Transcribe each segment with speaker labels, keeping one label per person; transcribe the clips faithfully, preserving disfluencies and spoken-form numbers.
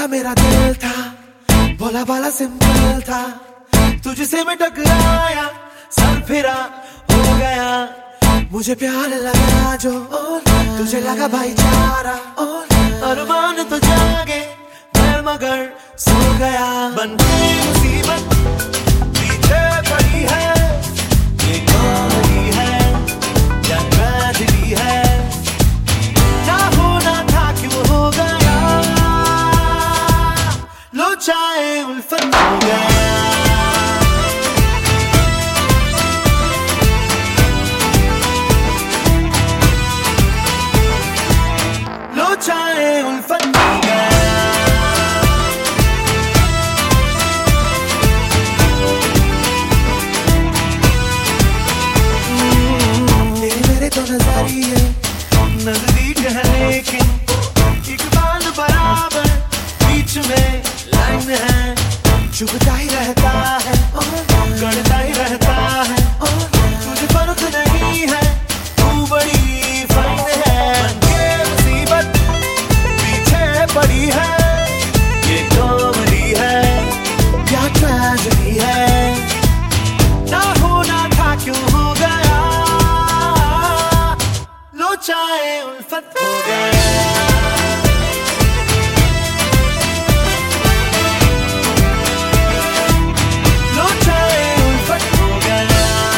Speaker 1: था मेरा दिल था, भोला भाला सिंपल था, तुझसे मैं टकराया, सर फिरा हो गया, मुझे प्यार लगा जो तुझे लगा भाईचारा, अरमान तो जागे मैं मगर सो गया। बन गई मुसीबत पीछे पड़ी है, ये कॉमेडी है या ट्रेजेडी है, ना होना था क्यों हो गया, लो चाहे उल्फत हो गया। चाहे उल्फत हो गया। तेरे मेरे तो नजरिए नजदीक है, लेकिन एक बाल बराबर बीच में लाइन है, चुभता ही रहता है, गड़ता ही रहता है, तुझे फर्क नहीं है, तू बड़ी फाइन है। बड़ी है ये कॉमेडी है क्या ट्रेजेडी है, ना होना था क्यों हो गया, लो चाहे उल्फत हो गया। लो चाहे उल्फत हो गया।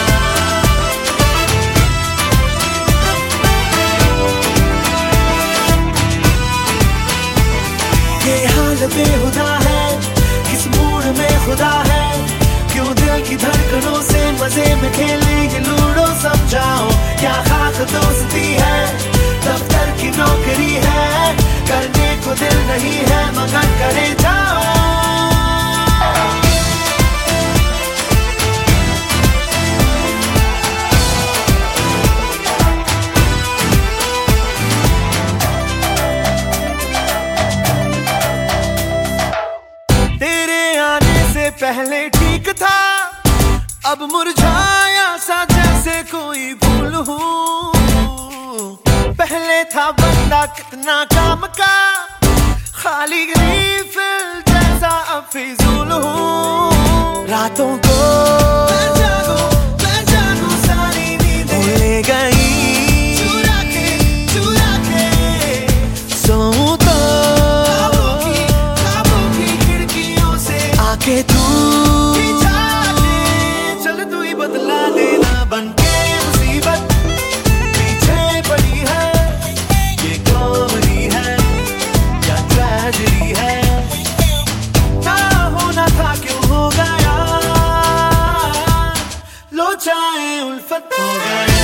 Speaker 1: ये हाल बेहुदा है, किस मूड में खुदा है, क्यों दिल की धड़कनों से मजे में खेले ये लूडो, समझाओ क्या खास दोस्ती है, दफ्तर की नौकरी है, करने को दिल नहीं है मगर करे जाओ। पहले ठीक था अब मुरझाया सा जैसे कोई फूल हूँ, पहले था बंदा कितना काम का, खाली रीफिल जैसा अब फिजूल हूँ। रातों को मैं जागूं, मैं जागूं सारी नींदें भूल गई, चुरा के चुरा के सोऊं तो ख्वाबों की ख्वाबों की खिड़कियों से आके तू चल तू ही बदला देना। बन के मुसीबत पीछे पड़ी है, ये कॉमेडी है या ट्रेजेडी है, ना होना था क्यों हो गया, लो चाहे उल्फत हो गया।